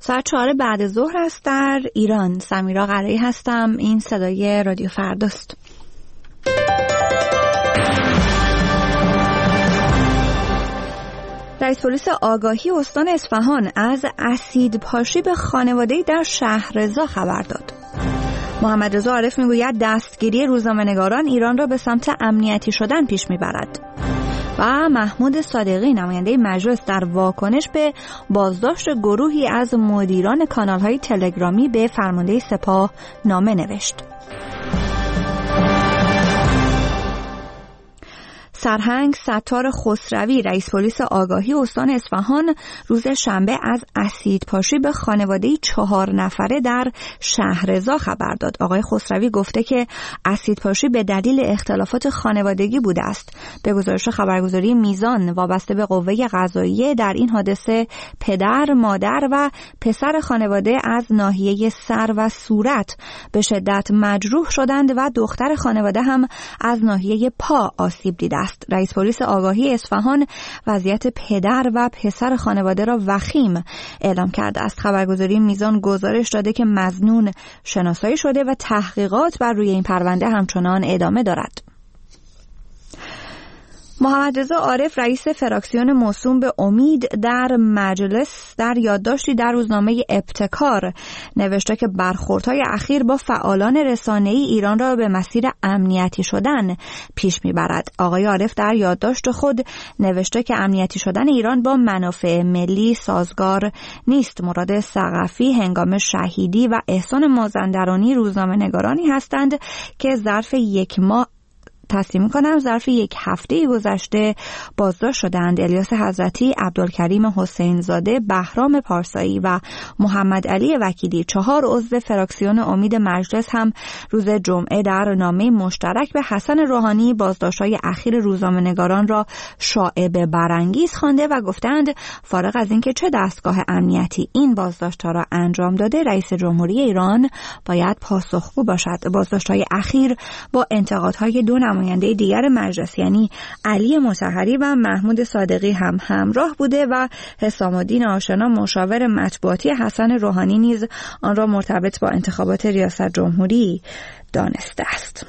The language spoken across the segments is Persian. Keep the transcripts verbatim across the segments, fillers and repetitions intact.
ساعت چهار بعد ظهر است در ایران. سمیرا قلعه‌ای هستم. این صدای رادیو فرداست. رئیس پلیس آگاهی استان اصفهان از اسیدپاشی به خانواده‌ای در شهرضا خبر داد. محمد رضا عارف میگوید دستگیری روزنامه‌نگاران ایران را به سمت امنیتی شدن پیش میبرد. و محمود صادقی نماینده مجلس در واکنش به بازداشت گروهی از مدیران کانال‌های تلگرامی به فرمانده سپاه نامه نوشت. سرهنگ ستار خسروی رئیس پلیس آگاهی استان اصفهان روز شنبه از اسیدپاشی به خانواده‌ای چهار نفره در شهرضا خبر داد. آقای خسروی گفته که اسیدپاشی به دلیل اختلافات خانوادگی بوده است. به گزارش خبرگزاری میزان وابسته به قوه قضاییه در این حادثه پدر، مادر و پسر خانواده از ناحیه سر و صورت به شدت مجروح شدند و دختر خانواده هم از ناحیه پا آسیب دیده است. رئیس پلیس آگاهی اصفهان وضعیت پدر و پسر خانواده را وخیم اعلام کرده است. خبرگزاری میزان گزارش داده که مظنون شناسایی شده و تحقیقات بر روی این پرونده همچنان ادامه دارد. محمد رضا عارف رئیس فراکسیون موسوم به امید در مجلس در یادداشتی در روزنامه ابتکار نوشته که برخوردهای اخیر با فعالان رسانه‌ای ایران را به مسیر امنیتی شدن پیش میبرد. آقای عارف در یادداشت خود نوشته که امنیتی شدن ایران با منافع ملی سازگار نیست. مراد ثقفی هنگام شهیدی و احسان مازندرانی روزنامه‌نگارانی هستند که ظرف یک ماه تصدیق می‌کنم ظرف یک هفته گذشته بازداشت شدند. الیاس حضرتی، عبدالکریم حسین زاده، بهرام پارسایی و محمد علی وکیلی چهار عضو فراکسیون امید مجلس هم روز جمعه در نامه مشترک به حسن روحانی بازداشت‌های اخیر روزنامه‌نگاران را شایعه برانگیز خوانده و گفتند فارغ از اینکه چه دستگاه امنیتی این بازداشت‌ها را انجام داده، رئیس جمهوری ایران باید پاسخگو باشد. بازداشت‌های اخیر با انتقادهای دو نماینده دیگر مجلس یعنی علی مطهری و محمود صادقی هم همراه بوده و حسام الدین آشنا مشاور مطبوعاتی حسن روحانی نیز آن را مرتبط با انتخابات ریاست جمهوری دانسته است.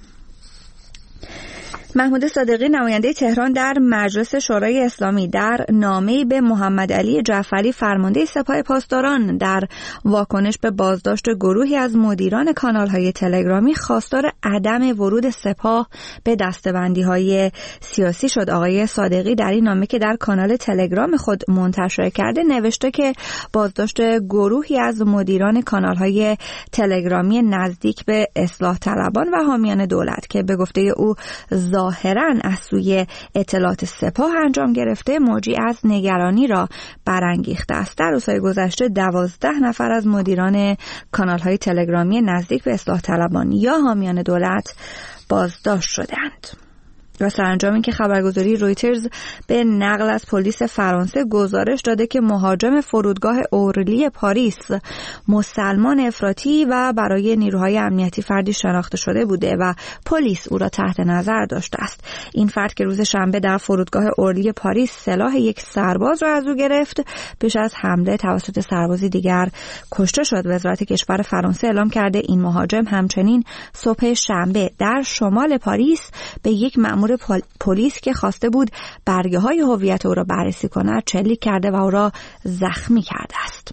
محمود صادقی نماینده تهران در مجلس شورای اسلامی در نامه‌ای به محمد علی جعفری فرمانده سپاه پاسداران در واکنش به بازداشت گروهی از مدیران کانال‌های تلگرامی خواستار عدم ورود سپاه به دسته‌بندی‌های سیاسی شد. آقای صادقی در این نامه که در کانال تلگرام خود منتشر کرده نوشته که بازداشت گروهی از مدیران کانال‌های تلگرامی نزدیک به اصلاح طلبان و حامیان دولت که به گفته او ظاهراً از سوی اطلاعات سپاه انجام گرفته موجی از نگرانی را برانگیخته است. در روزهای گذشته دوازده نفر از مدیران کانال‌های تلگرامی نزدیک به اصلاح طلبان یا حامیان دولت بازداشت شدند. و سرانجام این که خبرگزاری رویترز به نقل از پلیس فرانسه گزارش داده که مهاجم فرودگاه اورلی پاریس مسلمان افراطی و برای نیروهای امنیتی فردی شناخته شده بوده و پلیس او را تحت نظر داشته است. این فرد که روز شنبه در فرودگاه اورلی پاریس سلاح یک سرباز را از او گرفت پیش از حمله توسط سربازی دیگر کشته شد. وزارت کشور فرانسه اعلام کرده این مهاجم همچنین صبح شنبه در شمال پاریس به یک مأمور پلیس که خواسته بود برگه های هویت او را بررسی کند چلیک کرده و او را زخمی کرده است.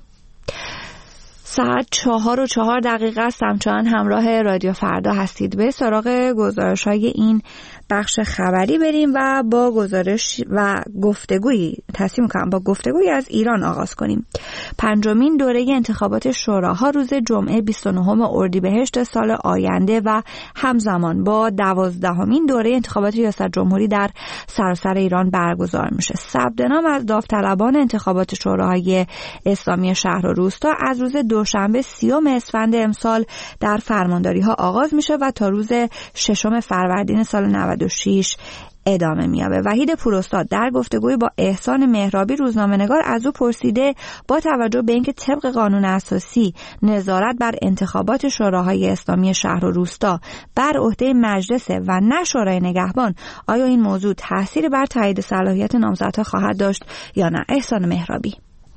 ساعت چهار و چهار دقیقه است. همچنان همراه رادیو فردا هستید. به سراغ گزارش های این بخش خبری بریم و با گزارش و گفتگویی تصمیم کنم با گفتگویی از ایران آغاز کنیم. پنجمین دوره انتخابات شوراها روز جمعه بیست و نهم اردیبهشت سال آینده و همزمان با دوازدهمین دوره انتخابات ریاست جمهوری در سراسر ایران برگزار میشه. ثبت نام از داوطلبان انتخابات شوراهای اسلامی شهر و روستا از روز دوشنبه سیوم اسفند امسال در فرمانداری ها آغاز میشه و تا روز ششم فروردین سال نود و شش ادامه میابه. وحید پوراستاد در گفتگوی با احسان مهرابی روزنامه‌نگار از او پرسیده با توجه به اینکه طبق قانون اساسی نظارت بر انتخابات شوراهای اسلامی شهر و روستا بر عهده مجلس و نه شورای نگهبان، آیا این موضوع تأثیری بر تایید صلاحیت نامزدها خواهد داشت یا نه؟ احسان مهرابی: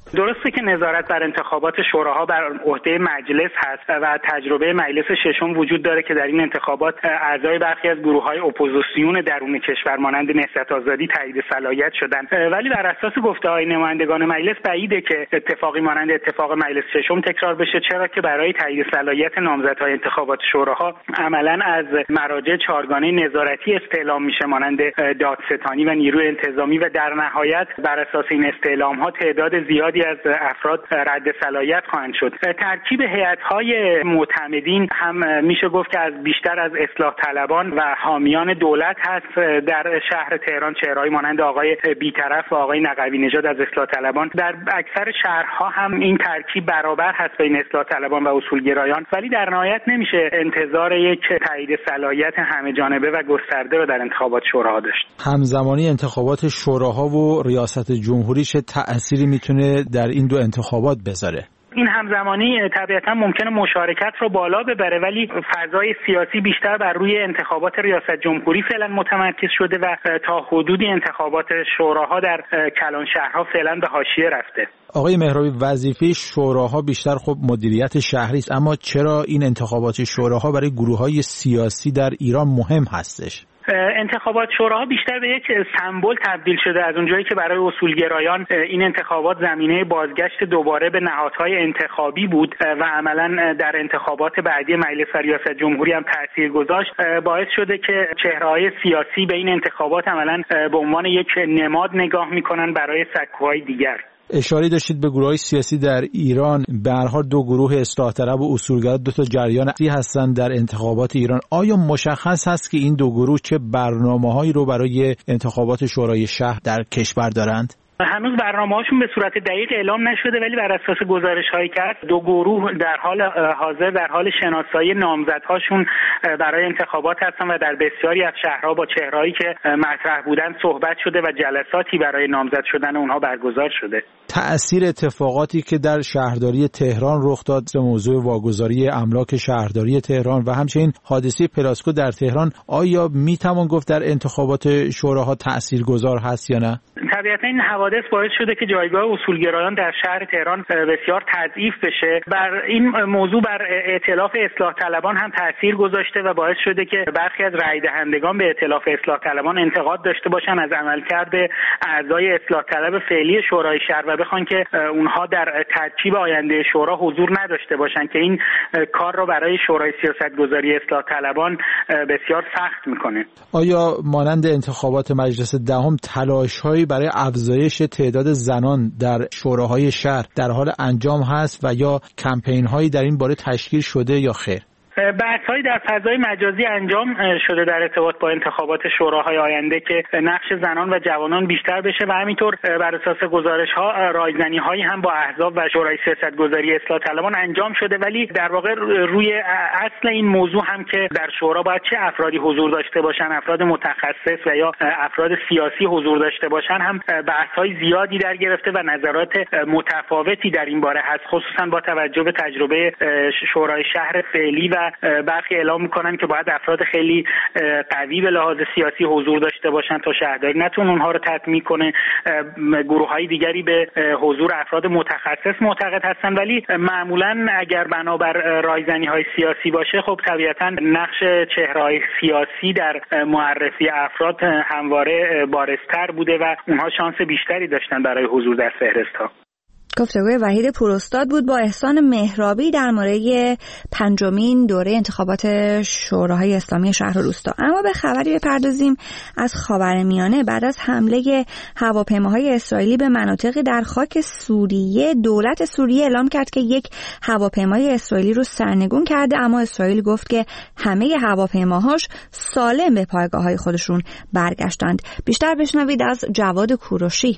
درسته که نظارت بر انتخابات شوراها بر عهده مجلس هست و تجربه مجلس ششم وجود داره که در این انتخابات اعضای برخی از گروه‌های اپوزیسیون درون کشور مانند نهضت آزادی تایید صلاحیت شدند، ولی بر اساس گفته‌های نمایندگان مجلس بعیده که اتفاقی مانند اتفاق مجلس ششم تکرار بشه، چرا که برای تایید صلاحیت نامزدهای انتخابات شوراها عملاً از مراجع چهارگانه نظارتی استعلام میشه مانند دادستانی و نیروی انتظامی و در نهایت بر اساس این استعلام‌ها تعداد زیادی از افراد رد صلاحیت خواهند شد. ترکیب هیئت‌های معتمدین هم میشه گفت که از بیشتر از اصلاح طلبان و حامیان دولت هست در شهر تهران، چهره‌ای مانند آقای بی‌طرف و آقای نقوی نژاد از اصلاح طلبان. در اکثر شهرها هم این ترکیب برابر هست بین اصلاح طلبان و اصولگرایان، ولی در نهایت نمیشه انتظار یک تایید صلاحیت همه جانبه و گسترده رو در انتخابات شوراها داشت. همزمانی انتخابات شوراها و ریاست جمهوری چه تأثیری میتونه در این دو انتخابات بذاره؟ این همزمانی طبیعتا ممکنه مشارکت رو بالا ببره، ولی فضای سیاسی بیشتر بر روی انتخابات ریاست جمهوری فعلا متمرکز شده و تا حدودی انتخابات شوراها در کلان شهرها فعلا به حاشیه رفته. آقای مهرابی، وظیفه شوراها بیشتر خب مدیریت شهری است، اما چرا این انتخابات شوراها برای گروه‌های سیاسی در ایران مهم هستش؟ انتخابات شوراها بیشتر به یک سمبل تبدیل شده از اونجایی که برای اصولگرایان این انتخابات زمینه بازگشت دوباره به نهادهای انتخابی بود و عملاً در انتخابات بعدی مجلس و ریاست جمهوری هم تأثیر گذاشت، باعث شده که چهره‌های سیاسی به این انتخابات عملاً به عنوان یک نماد نگاه می‌کنن برای سکوهای دیگر. اشاره داشتید به گروه‌های سیاسی در ایران. به هر حال دو گروه اصلاح طلب و اصولگرا دو تا جریان اصلی هستند در انتخابات ایران. آیا مشخص هست که این دو گروه چه برنامه‌هایی رو برای انتخابات شورای شهر در کشور دارند؟ هنوز برنامه‌هاشون به صورت دقیق اعلام نشده، ولی بر اساس گزارش‌هایی که هست دو گروه در حال حاضر در حال شناسایی نامزدهاشون برای انتخابات هستن و در بسیاری از شهرها با چهرهایی که مطرح بودن صحبت شده و جلساتی برای نامزد شدن اونها برگزار شده. تأثیر اتفاقاتی که در شهرداری تهران رخ داد، موضوع واگذاری املاک شهرداری تهران و همچنین حادثه پلاسکو در تهران، آیا میتوان گفت در انتخابات شوراها تأثیرگذار هست یا نه؟ طبیعتا این حوادث باعث شده که جایگاه اصولگرایان در شهر تهران بسیار تضعیف بشه. بر این موضوع بر ائتلاف اصلاح طلبان هم تاثیر گذاشته و باعث شده که برخی از رای دهندگان به ائتلاف اصلاح طلبان انتقاد داشته باشن از عملکرد اعضای اصلاح طلب فعلی شورای شهر و بخوان که اونها در ترکیب آینده شورا حضور نداشته باشن که این کار رو برای شورای سیاستگذاری اصلاح طلبان بسیار سخت میکنه. آیا مانند انتخابات مجلس دهم تلاش‌هایی برای افزایش تعداد زنان در شوراهای شهر در حال انجام هست و یا کمپین‌هایی در این باره تشکیل شده یا خیر؟ بحث‌هایی در فضای مجازی انجام شده در ارتباط با انتخابات شوراهای آینده که نقش زنان و جوانان بیشتر بشه و همینطور بر اساس گزارش‌ها رایزنی‌هایی هم با احزاب و شورای سیاستگذاری اصلاح طلبان انجام شده، ولی در واقع روی اصل این موضوع هم که در شورا باید چه افرادی حضور داشته باشن، افراد متخصص و یا افراد سیاسی حضور داشته باشن، هم بحث‌های زیادی در گرفته و نظرات متفاوتی در این باره هست، خصوصا با توجه به تجربه شورای شهر فعلی و برخی اعلام میکنن که باید افراد خیلی قوی به لحاظ سیاسی حضور داشته باشن تا شهرداری نتونه اونها رو تطمیع کنه. گروه‌های دیگری به حضور افراد متخصص معتقد هستن، ولی معمولا اگر بنابر رایزنی‌های سیاسی باشه خب طبیعتا نقش چهره‌های سیاسی در معرفی افراد همواره بارزتر بوده و اونها شانس بیشتری داشتن برای حضور در فهرست‌ها. گفتگوی وحید پوراستاد بود با احسان مهرابی در مورد پنجمین دوره انتخابات شوراهای اسلامی شهر و روستا. اما به خبری بپردازیم از خاورمیانه. بعد از حمله هواپیماهای اسرائیلی به مناطقی در خاک سوریه، دولت سوریه اعلام کرد که یک هواپیمای اسرائیلی رو سرنگون کرده، اما اسرائیل گفت که همه هواپیماهاش سالم به پایگاه‌های خودشون برگشتند. بیشتر بشنوید از جواد کوروشی.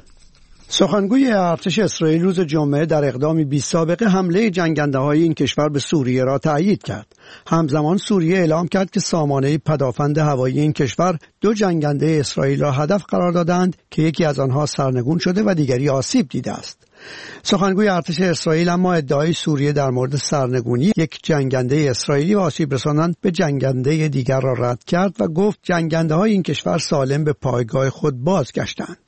سخنگوی ارتش اسرائیل روز جمعه در اقدامی بی سابقه حمله جنگنده‌های این کشور به سوریه را تأیید کرد. همزمان سوریه اعلام کرد که سامانه پدافند هوایی این کشور دو جنگنده اسرائیل را هدف قرار دادند که یکی از آنها سرنگون شده و دیگری آسیب دیده است. سخنگوی ارتش اسرائیل اما ادعای سوریه در مورد سرنگونی یک جنگنده اسرائیلی و آسیب رساندن به جنگنده دیگر را رد کرد و گفت جنگنده‌های این کشور سالم به پایگاه خود بازگشتند.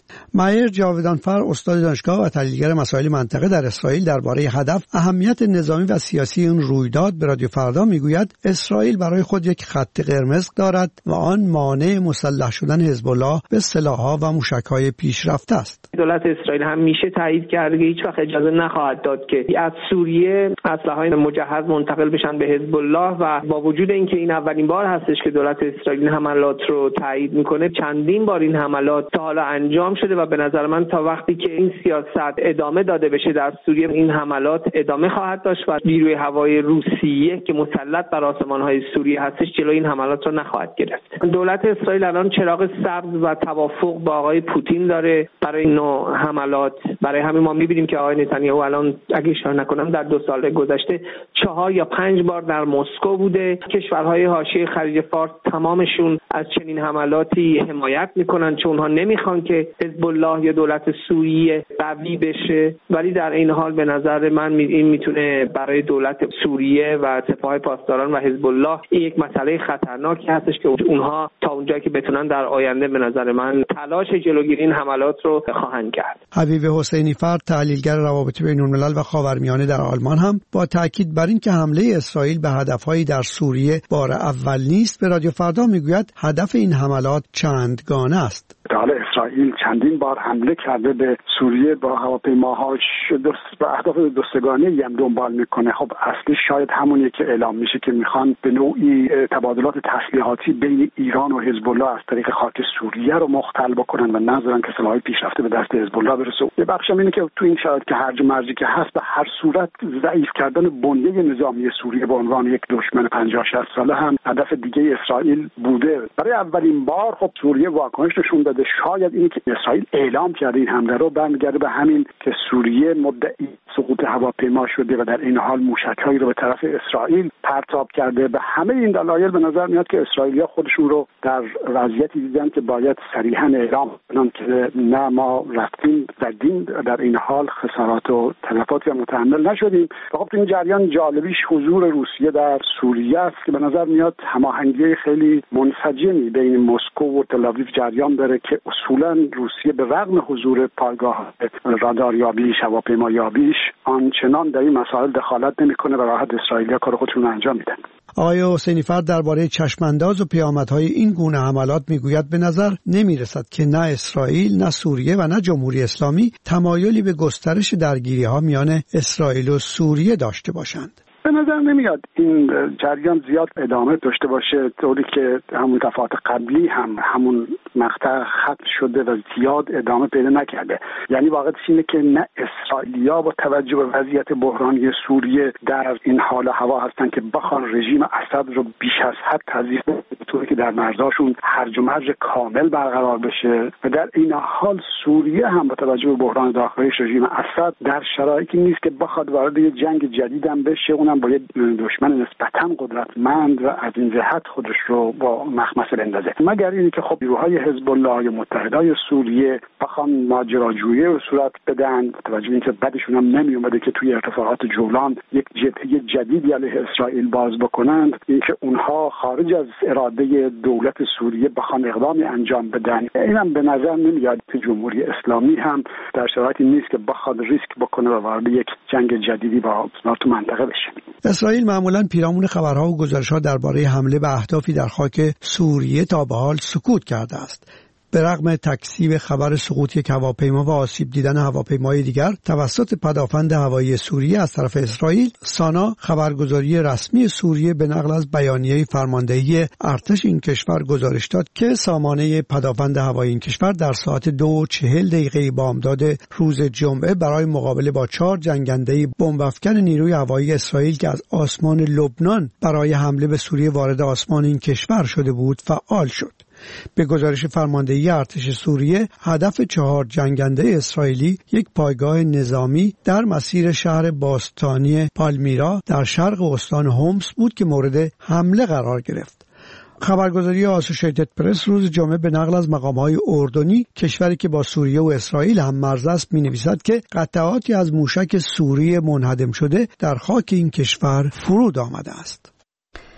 مایر جاودانفر، استاد دانشگاه و تحلیلگر مسائل منطقه در اسرائیل، درباره هدف، اهمیت نظامی و سیاسی این رویداد به رادیو فردا میگوید اسرائیل برای خود یک خط قرمز دارد و آن مانع مسلح شدن حزب الله به سلاح‌ها و موشک‌های پیشرفته است. دولت اسرائیل همیشه تایید کرده که هیچ وقت اجازه نخواهد داد که از سوریه اسلحه‌های مجهز منتقل بشن به حزب الله و با وجود اینکه این اولین بار هستش که دولت اسرائیل این حملات رو تایید میکنه، چندین بار این حملات تا حالا انجام شده و به نظر من تا وقتی که این سیاست ادامه داده بشه در سوریه، این حملات ادامه خواهد داشت و نیروی هوایی روسیه که مسلط بر آسمان‌های سوریه هستش جلوی این حملات رو نخواهد گرفت. دولت اسرائیل الان چراغ سبز و توافق با آقای پوتین داره برای این نوع حملات. برای همین ما می‌بینیم که آقای نتانیاهو الان اگه اشتباه نکنم در دو سال گذشته چهار یا پنج بار در مسکو بوده. کشورهای حاشیه خلیج فارس تمامشون از چنین حملاتی حمایت میکنن چون اونها نمیخوان که حزب الله یا دولت سوریه قوی بشه، ولی در این حال به نظر من این میتونه برای دولت سوریه و سپاه پاسداران و حزب الله این یک مسئله خطرناکی هستش که اونها تا اونجایی که بتونن در آینده به نظر من تلاش جلوگیری این حملات رو خواهند کرد. حبیب حسینی فرد، تحلیلگر روابط بین الملل و خاورمیانه در آلمان، هم با تاکید بر این که حمله اسرائیل به هدفهایی در سوریه بار اول نیست، به رادیو فردا میگوید هدف این حملات چندگانه است. حالا اسرائیل چندین بار حمله کرده به سوریه با هواپیماهاش با اهداف دوستگانه‌ای هم دنبال میکنه. خب اصلی شاید همونیه که اعلام میشه که میخوان به نوعی تبادلات تسلیحاتی بین ایران و حزب الله از طریق خاک سوریه رو مختل بکنن و نذارن که سلاح‌های پیشرفته به دست حزب الله برسه. یه بخشم اینه که تو این شرایط که هرج و مرجی که هست، به هر صورت ضعیف کردن بنیه نظامی سوریه به عنوان یک دشمن پنجاه شصت ساله هم هدف دیگه اسرائیل بوده. برای اولین بار خب سوریه واکنش نشون داده. شاید این که اسرائیل اعلام کرده این حمله رو برمیگرده به همین که سوریه مدعی سقوط هواپیما شده و در این حال موشک‌هایی رو به طرف اسرائیل پرتاب کرده. به همه این دلایل به نظر میاد که اسرائیلی‌ها خودشون رو در وضعیتی دیدن که باید صریحاً اعلام کنن که نه، ما رفتیم زدیم، در این حال خسارات و تلفاتی هم متحمل نشدیم. و خب این جریان جالبیش حضور روسیه در سوریه است که به نظر میاد هماهنگی خیلی منسجمی بین مسکو و تل‌آویو جریان داره که اصولاً روسیه به رغم حضور پایگاه راداریابیش، هواپیمایابیش، آنچنان در این مسائل دخالت نمی‌کنه و راحت اسرائیلی‌ها کار خودشون انجام میدن. آقای حسینی فرد درباره چشمانداز و پیامدهای این گونه حملات میگوید به نظر نمیرسد که نه اسرائیل، نه سوریه و نه جمهوری اسلامی تمایلی به گسترش درگیری‌ها میان اسرائیل و سوریه داشته باشند. به نظر نمیاد این جریان زیاد ادامه داشته باشه، طوری که همون دفعات قبلی هم همون مقطع ختم شده و زیاد ادامه پیدا نکرده. یعنی واقعیت اینه که نه اسرائیلیا با توجه به وضعیت بحرانی سوریه در این حال و هوا هستن که بخوان رژیم اسد رو بیش از حد تضعیف کنن، طوری که در مرزاشون هرج و مرج کامل برقرار بشه. و در این حال سوریه هم با توجه به بحران داخلی رژیم اسد در شرایطی نیست که بخواد وارد یه جنگ جدید هم بشه، اونم با یه دشمن نسبتاً قدرتمند و از این جهت خودش رو با مخمصه بندازه. مگر اینی که خب نیروهای حزب الله یا متحدای سوریه بخوان ماجراجویی رو صورت بدن، توجه اینکه بعدشون هم نمی اومده که توی ارتفاعات جولان یک جبهه جدیدی علیه اسرائیل باز بکنند، اینکه اونها خارج از اراده دولت سوریه بخوان اقدامی انجام بدن، اینم به نظر نمیاد که جمهوری اسلامی هم در شرایطی نیست که بخواد ریسک بکنه و وارد یک جنگ جدیدی با تو منطقه بشه. اسرائیل معمولاً پیرامون خبرها و گزارش‌ها درباره حمله به اهدافی در خاک سوریه تا به حال سکوت کرده است. به رغم تکذیب خبر سقوط یک هواپیما و آسیب دیدن هواپیمای دیگر توسط پدافند هوایی سوریه از طرف اسرائیل، سانا، خبرگزاری رسمی سوریه، به نقل از بیانیه فرماندهی ارتش این کشور گزارش داد که سامانه پدافند هوایی این کشور در ساعت دو و چهل دقیقه بامداد روز جمعه برای مقابله با چهار جنگنده بمب افکن نیروی هوایی اسرائیل که از آسمان لبنان برای حمله به سوریه وارد آسمان این کشور شده بود فعال شد. به گزارش فرماندهی ارتش سوریه، هدف چهار جنگنده اسرائیلی یک پایگاه نظامی در مسیر شهر باستانی پالمیرا در شرق استان هومس بود که مورد حمله قرار گرفت. خبرگزاری آسوشیتد پرس روز جمعه به نقل از مقام‌های اردنی، کشوری که با سوریه و اسرائیل هم مرز است، می‌نویسد که قطعاتی از موشک سوری منهدم شده در خاک این کشور فرود آمده است.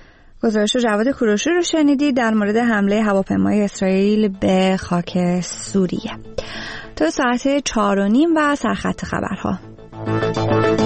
گزارش جواد کوروشی رو شنیدید در مورد حمله هواپیمای اسرائیل به خاک سوریه. تا ساعت چهار و نیم و سرخط خبرها.